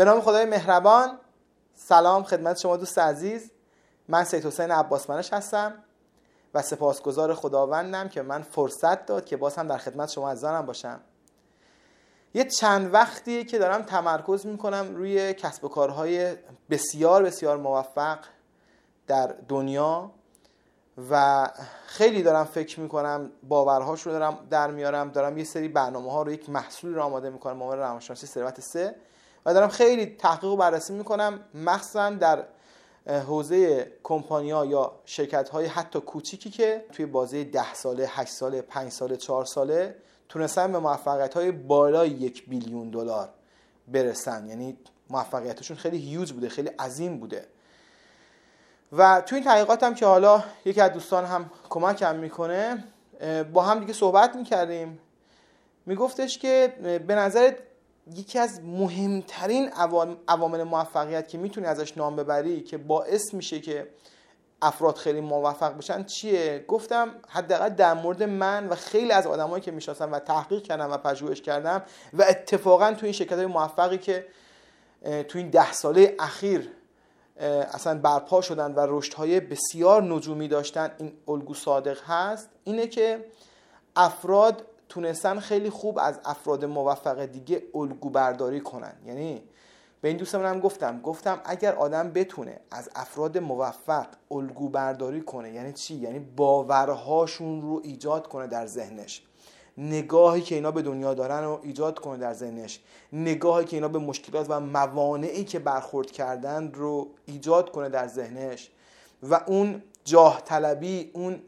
به نام خدای مهربان. سلام خدمت شما دوست عزیز. من سید حسین عباسمنش هستم و سپاسگزار خداوندم که من فرصت داد که باز هم در خدمت شما عزیزانم باشم. یه چند وقتی که دارم تمرکز میکنم روی کسب و کارهای بسیار بسیار موفق در دنیا و خیلی دارم فکر میکنم، باورهاش رو دارم در میارم، دارم یه سری برنامه ها رو، یک محصول رو آماده میکنم به عنوان روانشناسی ثروت 3 و دارم خیلی تحقیق و بررسی میکنم، مخصوصا در حوزه کمپانی‌ها یا شرکت‌های حتی کوچیکی که توی بازه 10 ساله، 8 ساله، 5 ساله، 4 ساله تونستن به موفقیت‌های بالای 1 بیلیون دلار برسن. یعنی موفقیتشون خیلی هیوج بوده، خیلی عظیم بوده. و توی این تحقیقاتم که حالا یکی از دوستان هم کمکم میکنه، با هم دیگه صحبت میکردیم، میگفتش که به نظرت یکی از مهمترین عوامل موفقیت که میتونی ازش نام ببری که باعث میشه که افراد خیلی موفق بشن چیه؟ گفتم حداقل در مورد من و خیلی از آدمایی که میشناسم و تحقیق کردم و پژوهش کردم و اتفاقا توی این شرکت‌های موفقی که توی این 10 ساله اخیر اصلا برپا شدن و رشدهای بسیار نجومی داشتن، این الگو صادق هست، اینه که افراد تونستن خیلی خوب از افراد موفق دیگه الگو برداری کنن. یعنی به این دوستم هم گفتم اگر آدم بتونه از افراد موفق الگو برداری کنه، یعنی چی؟ یعنی باورهاشون رو ایجاد کنه در ذهنش، نگاهی که اینا به دنیا دارن رو ایجاد کنه در ذهنش، نگاهی که اینا به مشکلات و موانعی که برخورد کردن رو ایجاد کنه در ذهنش و اون جاه طلبی، اون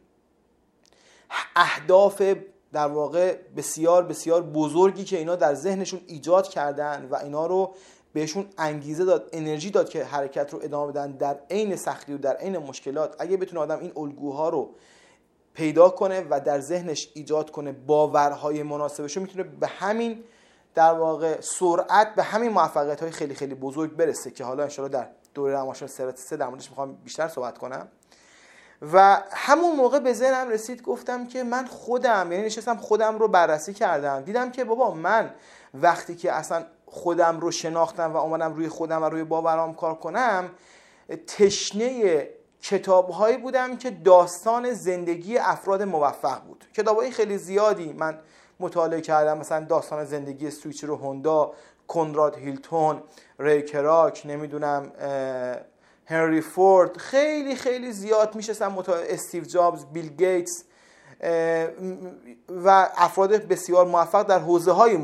اهداف در واقع بسیار بسیار بزرگی که اینا در ذهنشون ایجاد کردن و اینا رو بهشون انگیزه داد، انرژی داد که حرکت رو ادامه بدن در عین سختی و در عین مشکلات. اگه بتونه آدم این الگوها رو پیدا کنه و در ذهنش ایجاد کنه باورهای مناسبش، میتونه به همین در واقع سرعت به همین موفقیت‌های خیلی خیلی بزرگ برسه که حالا انشالله در دوره روانشناسی ثروت 3 در موردش میخوام بیشتر صحبت کنم. و همون موقع به ذهنم رسید، گفتم که من خودم، یعنی نشستم خودم رو بررسی کردم، دیدم که بابا من وقتی که اصلا خودم رو شناختم و اومدم روی خودم و روی باورام کار کنم، تشنه کتاب‌هایی بودم که داستان زندگی افراد موفق بود. کتاب‌های خیلی زیادی من مطالعه کردم، مثلا داستان زندگی سویچرو هوندا، کنراد هیلتون، ری کراک، نمیدونم هنری فورد، خیلی خیلی زیاد میشستم استیو جابز، بیل گیتس و افراد بسیار موفق در حوزه‌های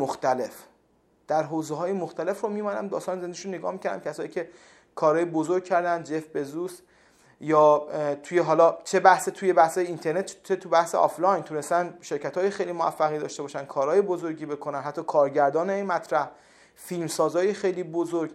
مختلف رو میمانم داستان زندگیشون نگاه میکردم، کسایی که کارهای بزرگ کردن، جف بزوس، یا توی حالا چه توی بحث اینترنت، چه تو بحث آفلاین تونستن شرکت‌های خیلی موفقی داشته باشن، کارهای بزرگی بکنن، حتی کارگردان این مطرح، فیلمسازای خیلی بزرگ.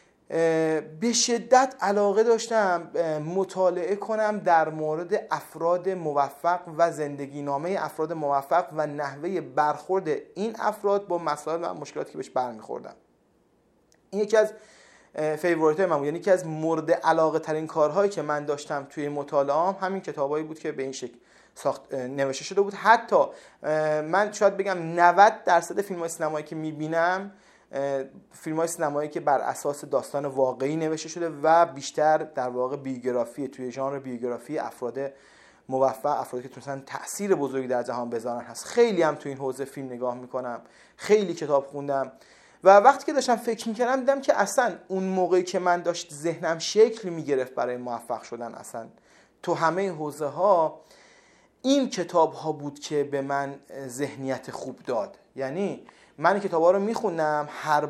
به شدت علاقه داشتم مطالعه کنم در مورد افراد موفق و زندگی نامه افراد موفق و نحوه برخورد این افراد با مسائل و مشکلاتی که بهش برمیخوردن. این یکی از فیوریت‌های من بود، یعنی یکی از مورد علاقه ترین کارهایی که من داشتم توی مطالعه‌ام همین کتابایی بود که به این شکل نوشته شده بود. حتی من شاید بگم 90% فیلم‌های سینمایی که می‌بینم، فیلم‌های سینمایی که بر اساس داستان واقعی نوشته شده و بیشتر در واقع بیوگرافی، توی ژانر بیوگرافی افراد موفق، افرادی که تونستن تأثیر بزرگی در جهان بذارن هست. خیلی هم توی این حوزه فیلم نگاه می‌کنم، خیلی کتاب خوندم و وقتی که داشتم فکر می‌کردم دیدم که اصلا اون موقعی که من داشت ذهنم شکل می‌گرفت برای موفق شدن اصلا تو همه حوزه‌ها، این کتاب‌ها بود که به من ذهنیت خوب داد. یعنی من این کتاب‌ها رو می‌خوندم،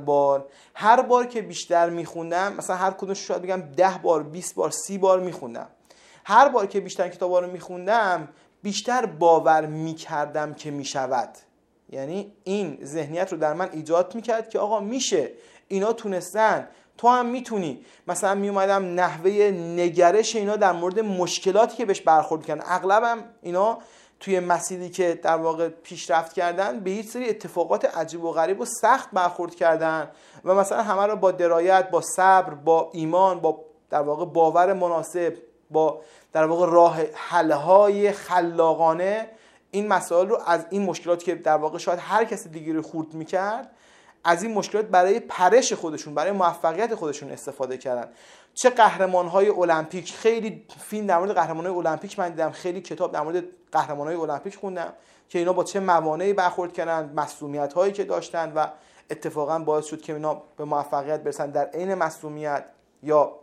هر بار که بیشتر می‌خوندم، مثلا هر کدومش شاید بگم 10 بار، 20 بار، 30 بار می‌خوندم. هر بار که بیشتر کتاب‌ها رو می‌خوندم، بیشتر باور می‌کردم که می‌شود. یعنی این ذهنیت رو در من ایجاد می‌کرد که آقا میشه، اینا تونستن، تو هم میتونی. مثلا میومدم نحوه نگرش اینا در مورد مشکلاتی که بهش برخورد کردن، اغلبم اینا توی مسیری که در واقع پیشرفت کردن به یک سری اتفاقات عجیب و غریب و سخت برخورد کردن و مثلا همه رو با درایت، با صبر، با ایمان، با در واقع باور مناسب، با در واقع راه حل‌های خلاقانه این مسائل رو از این مشکلاتی که در واقع شاید هر کسی دیگه رو خورد می‌کرد، از این مشکلات برای پرش خودشون، برای موفقیت خودشون استفاده کردن. چه قهرمان‌های المپیک، خیلی فیلم در مورد قهرمان‌های المپیک من دیدم، خیلی کتاب در مورد قهرمان‌های المپیک خوندم که اینا با چه موانعی برخورد کردن، مسئولیت‌هایی که داشتن و اتفاقا باعث شد که اینا به موفقیت برسن در عین مسئولیت. یا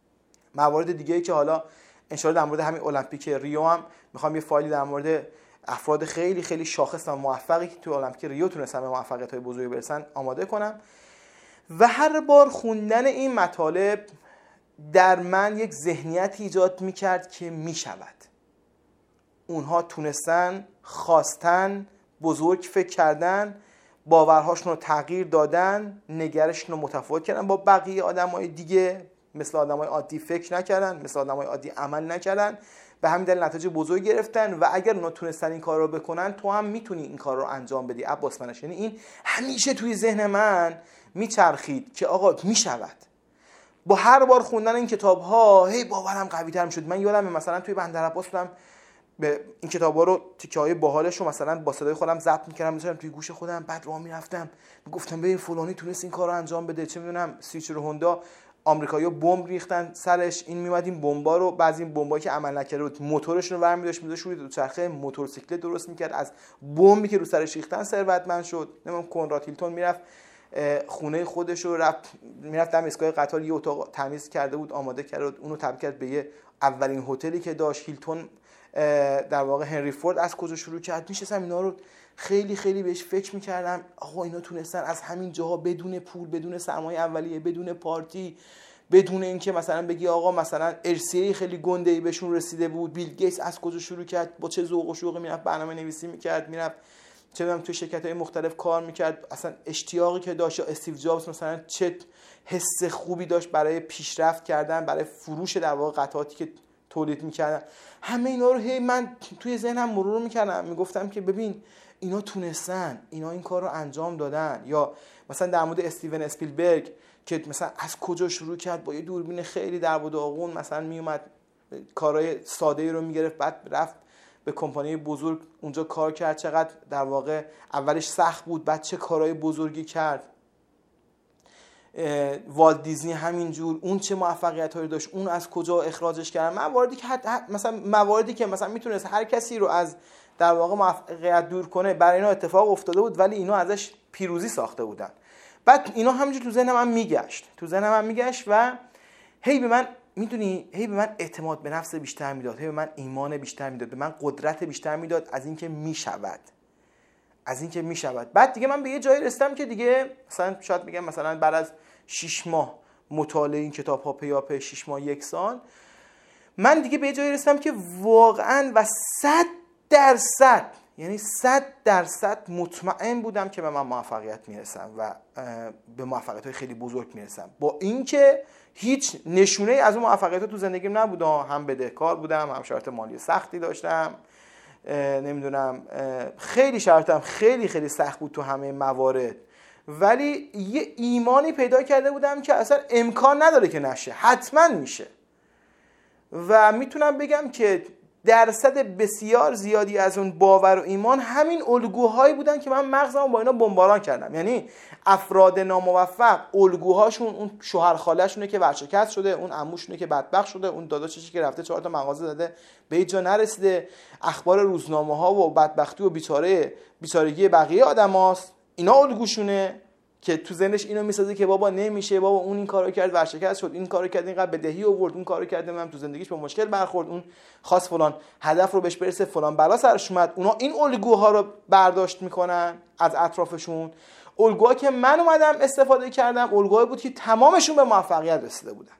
موارد دیگه‌ای که حالا ان شاءالله در مورد همین المپیک ریو هم می‌خوام یه فایلی در مورد افراد خیلی خیلی شاخص و موفقی که تو المپیک ریو تونستن به موفقیت‌های بزرگی برسن آماده کنم. و هر بار خوندن این مطالب در من یک ذهنیت ایجاد می‌کرد که می‌شود. اونها تونستن، خواستن، بزرگ فکر کردن، باورهاشون رو تغییر دادن، نگرششون رو متفاوت کردن با بقیه آدمای دیگه، مثل آدمای عادی فکر نکردن، مثل آدمای عادی عمل نکردن، به همین دلیل نتایج بزرگ گرفتن. و اگر اونا تونستن این کار رو بکنن، تو هم میتونی این کار رو انجام بدی. عباس منش. یعنی این همیشه توی ذهن من میچرخید که آقا میشود. با هر بار خوندن این کتاب‌ها هی باورم قوی‌تر میشد. من یادم مثلا توی بندر عباس بودم، به این کتابا رو تیکه‌های باحالش رو مثلا با صدای خودم ضبط می‌کردم می‌ذاشتم توی گوش خودم، بعد راه می‌رفتم میگفتم ببین فلانی تونست این کارو انجام بده، چه می‌دونم سیچرو هوندا آمریکایی‌ها بمب ریختن سرش، این میومد این بمبا رو، بعضی این بمبایی که عمل نکرده بود موتورش رو برمی داشت می‌ذاشت روی دوچرخه موتورسیکلت درست می‌کرد، از بمبی که رو سرش ریختن ثروتمند شد. نمیدونم کنراد هیلتون میرفت خونه خودش رو میرفت دم ایستگاه قطار یه اتاق تمیز کرده بود، آماده کرده بود، اونو تبدیل کرد به یه اولین هتلی که داشت. هیلتون در واقع هنری فورد از کجا شروع کرد. میشستم اینا رو خیلی خیلی بهش فکر میکردم. آقا اینا تونستن از همین جاها بدون پول، بدون سرمایه اولیه، بدون پارتی، بدون اینکه مثلا بگی آقا مثلا ارسیه خیلی گنده‌ای بهشون رسیده بود. بیل گیتس از کجا شروع کرد، با چه ذوق و شوقی میرفت برنامه نویسی میکرد، میرفت چه میدونم تو شرکت‌های مختلف کار میکرد، اصلا اشتیاقی که داشت. یا استیو جابز مثلا چه حس خوبی داشت برای پیشرفت کردن، برای فروش در واقع قطعاتی که تولید میکردن. همه اینا رو هی من توی ذهنم مرور میکردم، میگفتم که ببین اینا تونستن، اینا این کار رو انجام دادن. یا مثلا در مورد استیون اسپیلبرگ که مثلا از کجا شروع کرد، با یه دوربین خیلی در و داغون مثلا میومد کارهای ساده‌ای رو میگرفت، بعد رفت به کمپانی بزرگ اونجا کار کرد، چقدر در واقع اولش سخت بود، بعد چه کارهای بزرگی کرد. والت دیزنی همینجور، اون چه موفقیت‌هایی داشت، اون از کجا اخراجش کردن. مواردی که مثلا میتونست هر کسی رو از در واقع موفقیت دور کنه، برای اینا اتفاق افتاده بود ولی اینا ازش پیروزی ساخته بودن. بعد اینا همینجور تو ذهنم میگشت و هی به من اعتماد به نفس بیشتر میداد، هی به من ایمان بیشتر میداد، به من قدرت بیشتر میداد از اینکه میشود. بعد دیگه من به یه جایی رسیدم که دیگه مثلا شاید میگم مثلا بعد از 6 ماه مطالعه این کتاب‌ها پیاپی، 6 ماه 1 سال، من دیگه به یه جایی رسیدم که واقعاً و 100% یعنی 100% مطمئن بودم که به من موفقیت میرسم و به موفقیت‌های خیلی بزرگ میرسم، با اینکه هیچ نشونه از اون موفقیت‌ها تو زندگیم نبود. هم بدهکار بودم، هم شرایط مالی سختی داشتم، نمیدونم خیلی شرایطم خیلی خیلی سخت بود تو همه موارد، ولی یه ایمانی پیدا کرده بودم که اصلا امکان نداره که نشه، حتما میشه. و میتونم بگم که درصد بسیار زیادی از اون باور و ایمان همین الگوهایی بودن که من مغزمو با اینا بمباران کردم. یعنی افراد ناموفق الگوهاشون اون شوهر خاله‌شونه که ورشکست شده، اون عموشونه که بدبخت شده، اون داداششه که رفته 4 تا مغازه زده به هیچ جا نرسیده، اخبار روزنامه‌ها و بدبختی و بیچارگی بقیه آدماست. اینا الگوشونه که تو ذهنش اینو میسازه که بابا نمیشه، بابا اون این کارو کرد ورشکست شد، این کارو کرد اینقدر بدهی آورد، اون کارو کرد من تو زندگیش با مشکل برخورد، اون خاص فلان هدف رو بهش برسه، فلان بلا سرش اومد. اونا این الگوها رو برداشت میکنن از اطرافشون. الگوها که من اومدم استفاده کردم الگوهایی بود که تمامشون به موفقیت رسیده بودن.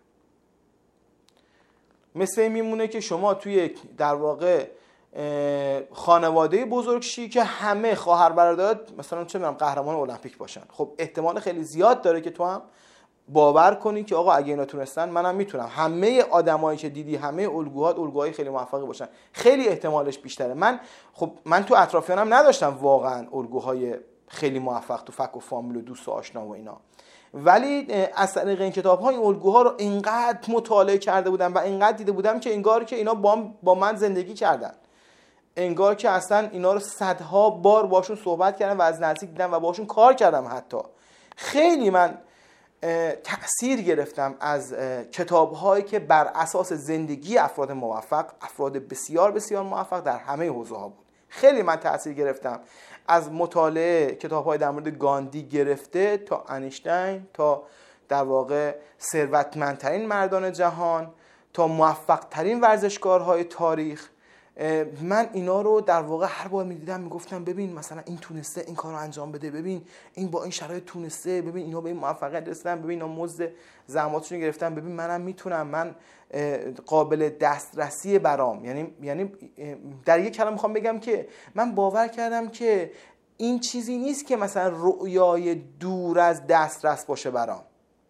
مثل این میمونه که شما توی در واقع خانواده بزرگ شی که همه خواهر برادرات مثلا چه میدونم قهرمان المپیک باشن، خب احتمال خیلی زیاد داره که تو هم باور کنی که آقا اگه اینا تونستن منم میتونم. همه آدمایی که دیدی، همه الگوهای خیلی موفقی باشن، خیلی احتمالش بیشتره. من تو اطرافیانم نداشتم واقعا الگوهای خیلی موفق تو فک و فامیل و دوست و آشنا و اینا، ولی از طریق این کتاب‌ها این الگوها رو اینقدر مطالعه کرده بودم و اینقدر دیده بودم که انگار که اینا با من زندگی کردن، انگار که اصلا اینا رو صدها بار باشون صحبت کردم و از نزدیک دیدم و باشون کار کردم حتی. خیلی من تأثیر گرفتم از کتاب‌هایی که بر اساس زندگی افراد موفق، افراد بسیار بسیار موفق در همه حوزه‌ها بود. خیلی من تأثیر گرفتم از مطالعه کتاب‌های در مورد گاندی گرفته تا انیشتین، تا در واقع ثروتمندترین مردان جهان، تا موفق‌ترین ورزشکارهای تاریخ. من اینا رو در واقع هر بار می‌دیدم میگفتم ببین مثلا این تونسته این کارو انجام بده، ببین این با این شرایط تونسته، ببین اینا به این موفقیت رسیدن، ببین اینا مزد زحماتشون گرفتن، ببین منم میتونم، من قابل دسترسی برام. یعنی در یک کلام میخوام بگم که من باور کردم که این چیزی نیست که مثلا رؤیای دور از دسترس باشه برام،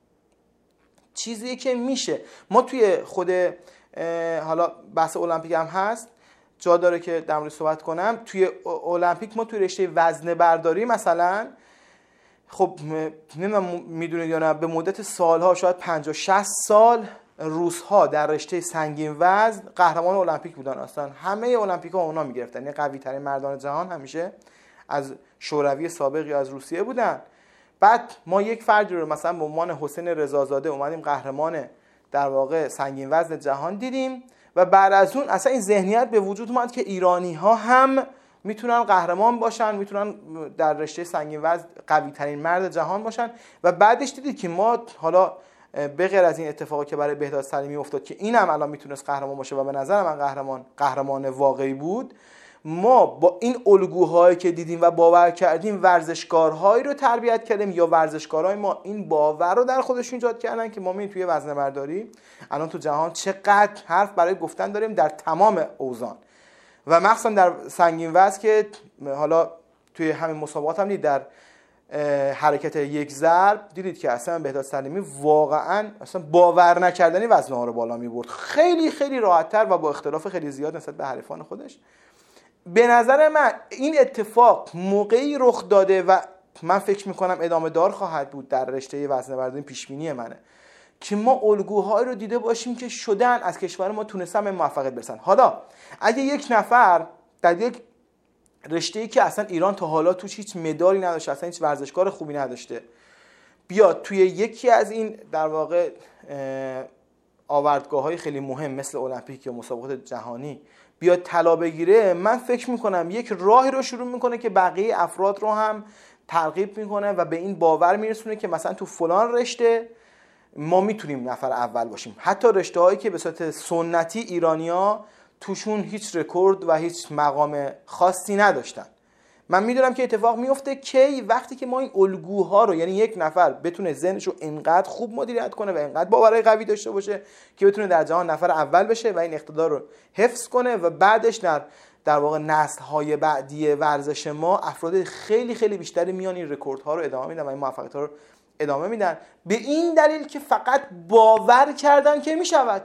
چیزیه که میشه. ما توی خود حالا بحث المپیک هم هست، جا داره که در مورد صحبت کنم. توی المپیک ما توی رشته وزنه برداری مثلا، خب نمیدونم میدونید یا نه، به مدت سالها، شاید 50-60 سال، روس‌ها در رشته سنگین وزن قهرمان المپیک بودن. اصلا همه المپیک‌ها اونا میگرفتن، یعنی قوی ترین مردان جهان همیشه از شوروی سابق یا از روسیه بودن. بعد ما یک فردی رو مثلا به عنوان حسین رضازاده اومدیم قهرمان در واقع سنگین وزن جهان دیدیم و بعد از اون اصلا این ذهنیت به وجود اومد که ایرانی‌ها هم میتونن قهرمان باشن، میتونن در رشته سنگین وزن قوی ترین مرد جهان باشن. و بعدش دیدید که ما حالا به غیر از این اتفاقی که برای بهداد سلیمی افتاد که اینم الان میتونست قهرمان باشه و به نظر من قهرمان واقعی بود، ما با این الگوهایی که دیدیم و باور کردیم ورزشکارهایی رو تربیت کردیم، یا ورزشکارهای ما این باور رو در خودشون ایجاد کردن که ما میتونیم توی وزنه برداری الان تو جهان چقدر حرف برای گفتن داریم در تمام اوزان و مخصوصا در سنگین وزن که حالا توی همین مسابقات هم دید، در حرکت یک ضرب دیدید که اصلا بهداد سلیمی واقعا اصلا باور نکردنی وزنه ها رو بالا میبرد، خیلی خیلی راحت‌تر و با اختلاف خیلی زیاد نسبت به حریفان خودش. به نظر من این اتفاق موقعی رخ داده و من فکر میکنم ادامه دار خواهد بود در رشته وزنه برداری، پیشبینی منه که ما الگوهایی رو دیده باشیم که شدن از کشور ما تونستن به موفقیت برسن. حالا اگه یک نفر در یک رشته‌ای که اصلا ایران تا حالا توش هیچ مدالی نداشته، اصلا هیچ ورزشکار خوبی نداشته، بیاد توی یکی از این در واقع آوردگاه‌های خیلی مهم مثل المپیک یا مسابقات جهانی بیاد طلا بگیره، من فکر میکنم یک راهی رو شروع میکنه که بقیه افراد رو هم ترغیب میکنه و به این باور میرسونه که مثلا تو فلان رشته ما میتونیم نفر اول باشیم. حتی رشته هایی که به صورت سنتی ایرانیا توشون هیچ رکورد و هیچ مقام خاصی نداشتن. من میدونم که اتفاق میفته کی وقتی که ما این الگوها رو، یعنی یک نفر بتونه ذهنش رو اینقدر خوب مدیریت کنه و اینقدر باورای قوی داشته باشه که بتونه در جهان نفر اول بشه و این اقتدار رو حفظ کنه و بعدش در واقع نسل‌های بعدی ورزش ما افراد خیلی خیلی بیشتری میان این رکوردها رو ادامه میدن و این موفقیت‌ها رو ادامه میدن، به این دلیل که فقط باور کردن که میشود.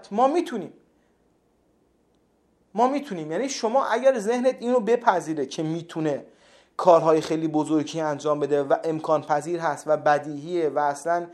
ما میتونیم. یعنی شما اگر ذهنت اینو بپذیره که میتونه کارهای خیلی بزرگی انجام بده و امکان پذیر هست و بدیهیه و اصلا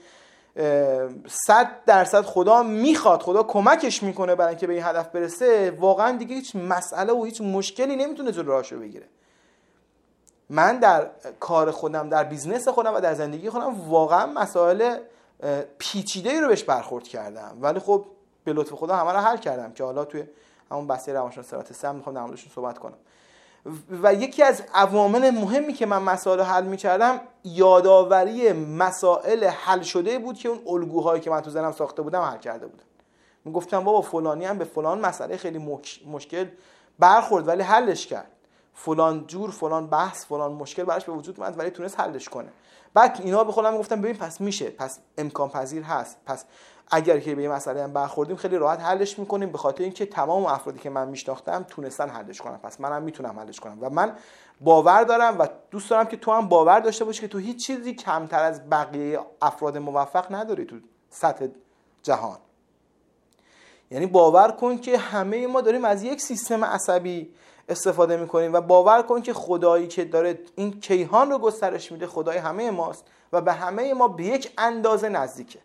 100% خدا میخواد، خدا کمکش میکنه برای اینکه به این هدف برسه، واقعا دیگه هیچ مسئله و هیچ مشکلی نمیتونه جلو راهشو بگیره. من در کار خودم، در بیزنس خودم و در زندگی خودم واقعا مسائل پیچیده‌ای رو بهش برخورد کردم، ولی خب به لطف خدا همه رو حل کردم که حالا توی همون بحث روانشناسی سم میخوام در موردش صحبت کنم. و یکی از عوامل مهمی که من مسائل حل می‌کردم یادآوری مسائل حل شده بود که اون الگوهایی که من تو ذهنم ساخته بودم حل کرده بودم. میگفتم بابا فلانی هم به فلان مسئله خیلی مشکل برخورد ولی حلش کرد، فلان جور فلان بحث فلان مشکل براش به وجود اومد ولی تونست حلش کنه. بعد اینا به خودم میگفتم ببین پس میشه، پس امکان پذیر هست، پس اگر که به این مسئله هم برخوردیم خیلی راحت حلش میکنیم، به خاطر اینکه تمام افرادی که من میشناختم تونستن حلش کنن، پس منم میتونم حلش کنم. و من باور دارم و دوست دارم که تو هم باور داشته باشی که تو هیچ چیزی کمتر از بقیه افراد موفق نداری تو سطح جهان. یعنی باور کن که همه ما داریم از یک سیستم عصبی استفاده میکنیم و باور کن که خدایی که داره این کیهان رو گسترش میده خدای همه ماست و به همه ما به یک اندازه نزدیکه.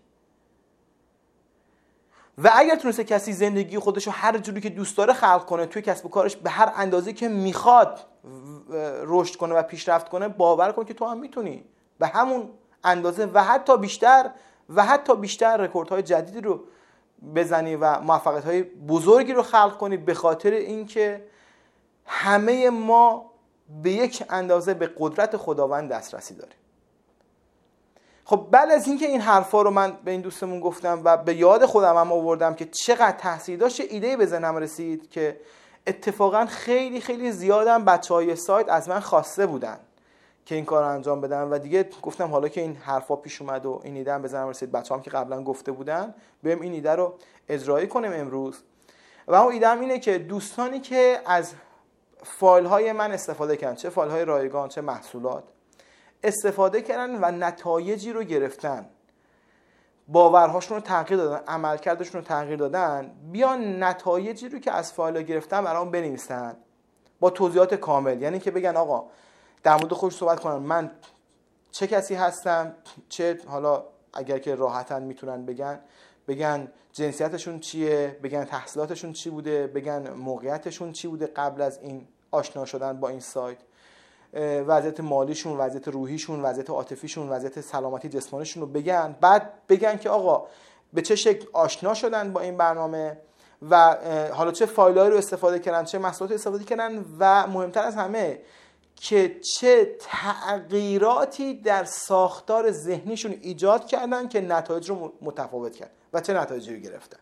و اگر تونسته کسی زندگی خودش رو هر جوری که دوست داره خلق کنه، توی کسب و کارش به هر اندازه که میخواد رشد کنه و پیشرفت کنه، باور کن که تو هم میتونی به همون اندازه و حتی بیشتر رکوردهای جدیدی رو بزنی و موفقیت‌های بزرگی رو خلق کنی، به خاطر اینکه همه ما به یک اندازه به قدرت خداوند دسترسی داریم. خب بعد از اینکه این حرفا رو من به این دوستمون گفتم و به یاد خودم هم آوردم که چقدر تاثیر داشت، ایده به ذهنم رسید که اتفاقا خیلی خیلی زیادم بچهای سایت از من خواسته بودن که این کار رو انجام بدم و دیگه گفتم حالا که این حرفا پیش اومد و این ایده هم به ذهنم رسید، بچه‌هام که قبلا گفته بودن، بریم این ایده رو اجرایی کنیم امروز. و اون ایده هم اینه که دوستانی که از فایل‌های من استفاده کردن، چه فایل‌های رایگان چه محصولات، استفاده کردن و نتایجی رو گرفتن، باورهاشون رو تغییر دادن، عملکردشون رو تغییر دادن، بیان نتایجی رو که از فایل‌ها گرفتن برام بنویسن با توضیحات کامل. یعنی که بگن آقا در مورد خودش صحبت کنن، من چه کسی هستم، چه حالا اگر که راحتن میتونن بگن جنسیتشون چیه، بگن تحصیلاتشون چی بوده، بگن موقعیتشون چی بوده قبل از این آشنا شدن با این سایت، وضعیت مالیشون، وضعیت روحیشون، وضعیت عاطفیشون، وضعیت سلامتی جسمانیشون رو بگن. بعد بگن که آقا به چه شکل آشنا شدن با این برنامه و حالا چه فایل‌هایی رو استفاده کردن، چه محصولاتی استفاده کردن و مهمتر از همه که چه تغییراتی در ساختار ذهنیشون ایجاد کردن که نتایج رو متفاوت کرد و چه نتایجی رو گرفتن.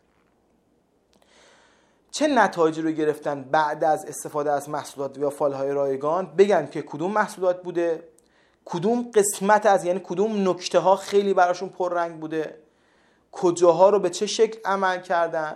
چه نتایجی رو گرفتن بعد از استفاده از محصولات یا فایل‌های رایگان، بگن که کدوم محصولات بوده، کدوم قسمت از، یعنی کدوم نکته‌ها خیلی براشون پررنگ بوده، کجاها رو به چه شکل عمل کردن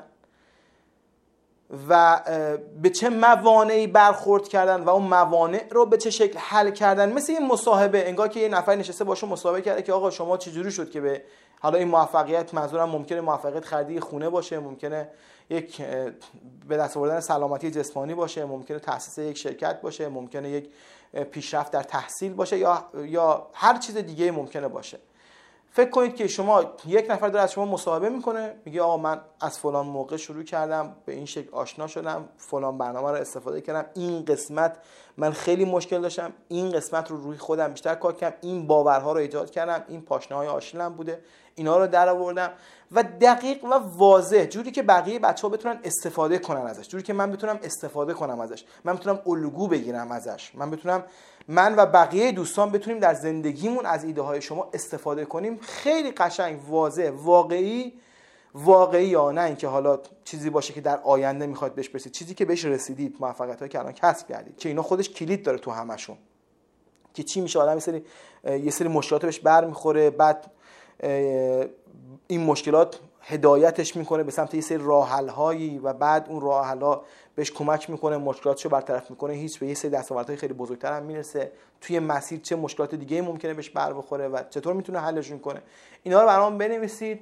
و به چه موانعی برخورد کردن و اون موانع رو به چه شکل حل کردن. مثل این مصاحبه، انگار که یه نفر نشسته باشه مصاحبه کرده که آقا شما چجوری شد که به حالا این موفقیت، منظورم ممکنه موفقیت خریدی خونه باشه، ممکنه یک به دست آوردن سلامتی جسمانی باشه، ممکنه تأسیس یک شرکت باشه، ممکنه یک پیشرفت در تحصیل باشه یا هر چیز دیگه ممکنه باشه. فکر کنید که شما یک نفر داره از شما مصاحبه میکنه، میگه آقا من از فلان موقع شروع کردم، به این شکل آشنا شدم، فلان برنامه رو استفاده کردم، این قسمت من خیلی مشکل داشتم، این قسمت رو روی خودم بیشتر کار کردم، این باورها رو ایجاد کردم، این پاشنه‌های آشیلم بوده، اینا رو درآوردم و دقیق و واضح، جوری که بقیه بچه‌ها بتونن استفاده کنن ازش، جوری که من بتونم استفاده کنم ازش، من بتونم الگو بگیرم ازش، من و بقیه دوستان بتونیم در زندگیمون از ایده های شما استفاده کنیم. خیلی قشنگ، واضح، واقعی یا نه اینکه حالا چیزی باشه که در آینده میخواید بهش برسید، چیزی که بهش رسیدید، موفقیتایی که الان کسب کردید، که اینا خودش کلید داره تو همشون، که چی میشه آدم یه سری مشکلات بهش برمیخوره، بعد این مشکلات هدایتش میکنه به سمت یه سری راه حل هایی و بعد اون راه حل ها بهش کمک میکنه، مشکلاتشو برطرف میکنه، هیچ به یه سری دستاوردهای خیلی بزرگتر هم میرسه. توی مسیر چه مشکلات دیگه ممکنه بهش بر بخوره و چطور میتونه حلشون کنه. اینا رو برام بنویسید.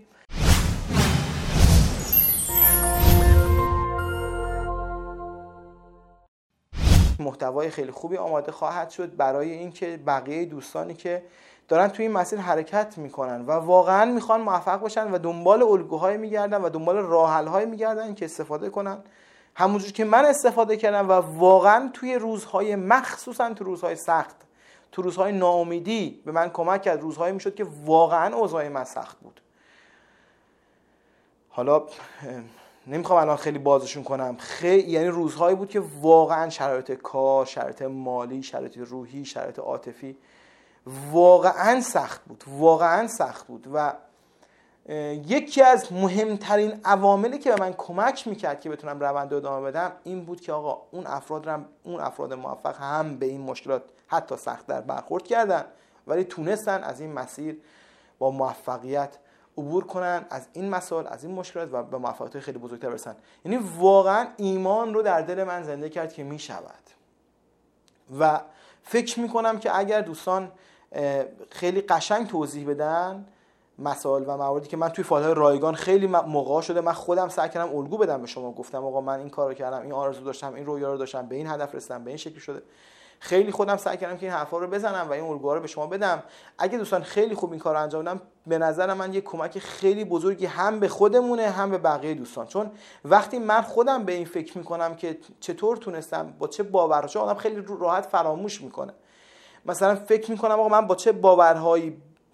محتوای خیلی خوبی آماده خواهد شد برای اینکه بقیه دوستانی که دارن توی این مسیر حرکت میکنن و واقعا میخوان موفق باشن و دنبال الگوهای میگردن و دنبال راه حل های میگردن که استفاده کنن، همونجور که من استفاده کردم و واقعا توی روزهای، مخصوصا تو روزهای سخت، تو روزهای ناامیدی به من کمک کرد. روزهایی میشد که واقعا اوضاع من سخت بود. حالا نمیخوام الان خیلی بازشون کنم، یعنی روزهایی بود که واقعا شرایط کار، شرایط مالی، شرایط روحی، شرایط عاطفی واقعا سخت بود و یکی از مهمترین عواملی که به من کمک میکرد که بتونم روند رو ادامه بدم این بود که آقا اون افراد موفق هم به این مشکلات حتی سخت‌تر برخورد کردن ولی تونستن از این مسیر با موفقیت عبور کنن، از این مسائل، از این مشکلات و به موفقیت خیلی بزرگتر برسن. یعنی واقعا ایمان رو در دل من زنده کرد که میشود و فکر میکنم که اگر دوستان خیلی قشنگ توضیح بدن مسائل و مواردی که من توی فایل‌های رایگان خیلی موقعا شده من خودم سعی کردم الگو بدم به شما، گفتم آقا من این کارو کردم، این آرزو داشتم، این رویا رو داشتم، به این هدف رسیدم، به این شکلی شده، خیلی خودم سعی کردم که این حرفا رو بزنم و این الگوها رو به شما بدم. اگه دوستان خیلی خوب این کارو انجام بدن، به نظر من یه کمک خیلی بزرگی هم به خودمونه هم به بقیه دوستان، چون وقتی من خودم به این فکر میکنم که چطور تونستم با چه باورهایی، آدم خیلی راحت فراموش میکنه. مثلا فکر میکنم آقا من با چه باورهایی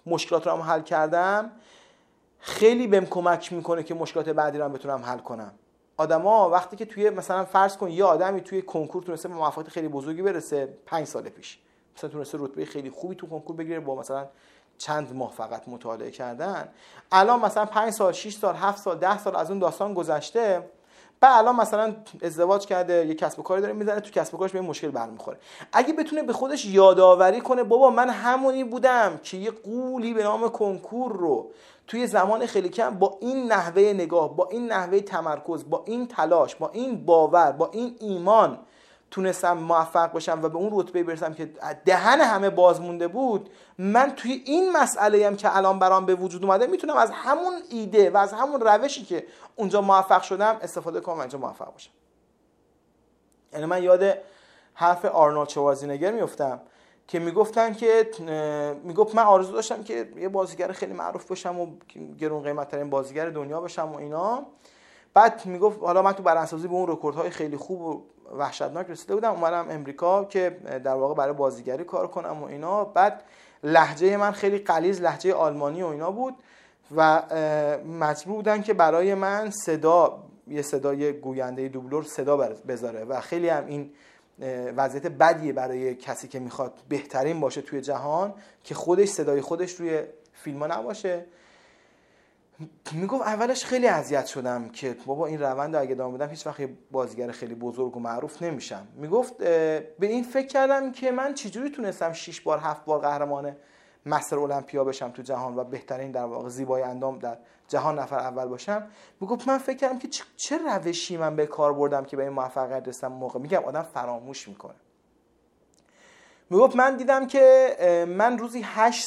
مشکلات رو هم حل کردم، خیلی بهم کمک میکنه که مشکلات بعدی رو هم بتونم حل کنم. آدما وقتی که توی مثلا فرض کن یه آدمی توی کنکور تونسته به موفقیت خیلی بزرگی برسه 5 سال پیش، مثلا تونسته رتبه خیلی خوبی تو کنکور بگیره با مثلا چند ماه فقط مطالعه کردن، الان مثلا 5 سال 6 سال 7 سال 10 سال از اون داستان گذشته، بعد الان مثلا ازدواج کرده، یه کسب و کاری داره میزنه، تو کسب و کارش به مشکل برمیخوره، اگه بتونه به خودش یادآوری کنه بابا من همونی بودم که یه قولی به نام کنکور رو توی زمان خیلی کم با این نحوه نگاه، با این نحوه تمرکز، با این تلاش، با این باور، با این ایمان تونستم موفق بشم و به اون رتبه برسم که دهن همه باز مونده بود، من توی این مسئله هم که الان برام به وجود اومده میتونم از همون ایده و از همون روشی که اونجا موفق شدم استفاده کنم و اینجا موفق باشم. یعنی من یاد حرف آرنولد شوارزنگر میافتم که میگفت من آرزو داشتم که یه بازیگر خیلی معروف بشم و گرون قیمت ترین بازیگر دنیا بشم و اینا. بعد میگفت حالا من تو برندسازی به اون رکوردهای خیلی خوب و وحشتناک رسیده بودم، اومدم امریکا که در واقع برای بازیگری کار کنم و اینا. بعد لهجه من خیلی غلیظ لهجه آلمانی و اینا بود و مجبور بودن که برای من یه صدای گوینده دوبلور صدا بذاره و خیلی هم این وضعیت بدیه برای کسی که میخواد بهترین باشه توی جهان که خودش صدای خودش روی فیلم‌ها نباشه. میگفت اولش خیلی اذیت شدم که بابا این روند رو اگه ادامه بدم هیچ وقت یه بازیگر خیلی بزرگ و معروف نمیشم. میگفت به این فکر کردم که من چجوری تونستم 6 بار 7 بار قهرمان مستر المپیا بشم تو جهان و بهترین در واقع زیبای اندام در جهان نفر اول باشم. میگفت من فکر کردم که چه روشی من به کار بردم که به این موفقیت رسیدم. موقع میگم آدم فراموش میکنه. میگفت من دیدم که من روزی 8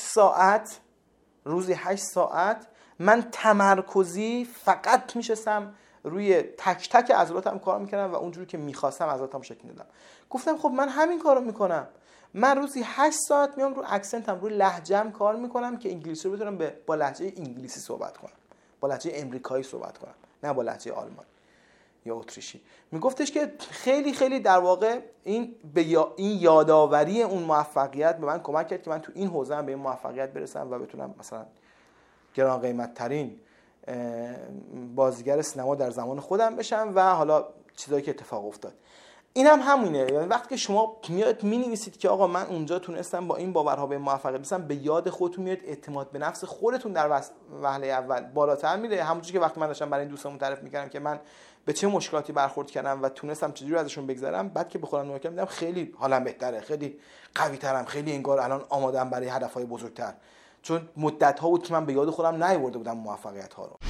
ساعت من تمرکزی فقط میشستم روی تک تک عضلاتم کار میکردم و اونجوری که میخواستم عضلاتم شکل میدادم. گفتم خب من همین کارو میکنم، من روزی 8 ساعت میام رو اکسنتم، روی لهجه‌ام کار میکنم که انگلیسی رو بتونم با لهجه انگلیسی صحبت کنم، با لهجه امریکایی صحبت کنم، نه با لهجه آلمانی یا اتریشی. میگفتش که خیلی خیلی در واقع این یادآوری اون موفقیت به من کمک کرد که من تو این حوزه هم به این موفقیت برسم و بتونم مثلا گران قیمت ترین بازیگر سینما در زمان خودم بشم و حالا چیزایی که اتفاق افتاد. اینم همونه. یعنی وقتی که شما میاد مینویسید که آقا من اونجا تونستم با این باورها به موفقیت برسم، به یاد خودتون میاد، اعتماد به نفس خودتون در وهله اول بالاتر میره. همونجوری که وقتی من داشتم برای این دوستامون تعریف میکردم که من به چه مشکلاتی برخورد کردم و تونستم چجوری ازشون بگذرم، بعد که به خودم نگاه کردم خیلی حالم بهتره، خیلی قوی ترم، خیلی انگار الان آماده‌ام برای هدف‌های بزرگتر، چون مدت‌ها بود که من به یاد خودم نیاورده بودم موفقیت‌ها رو.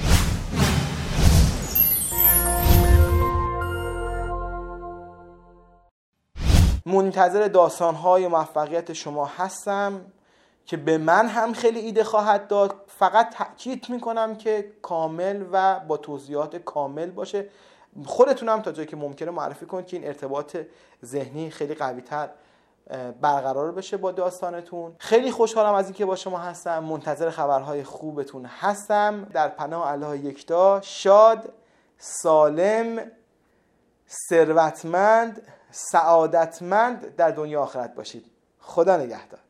منتظر داستان‌های موفقیت شما هستم که به من هم خیلی ایده خواهد داد. فقط تأکید میکنم که کامل و با توضیحات کامل باشه. خودتونم تا جایی که ممکنه معرفی کنید که این ارتباط ذهنی خیلی قوی‌تر برقرار بشه با داستانتون. خیلی خوشحالم از اینکه با شما هستم. منتظر خبرهای خوبتون هستم. در پناه الله یکتا، شاد، سالم، ثروتمند، سعادتمند در دنیا آخرت باشید. خدا نگهدار.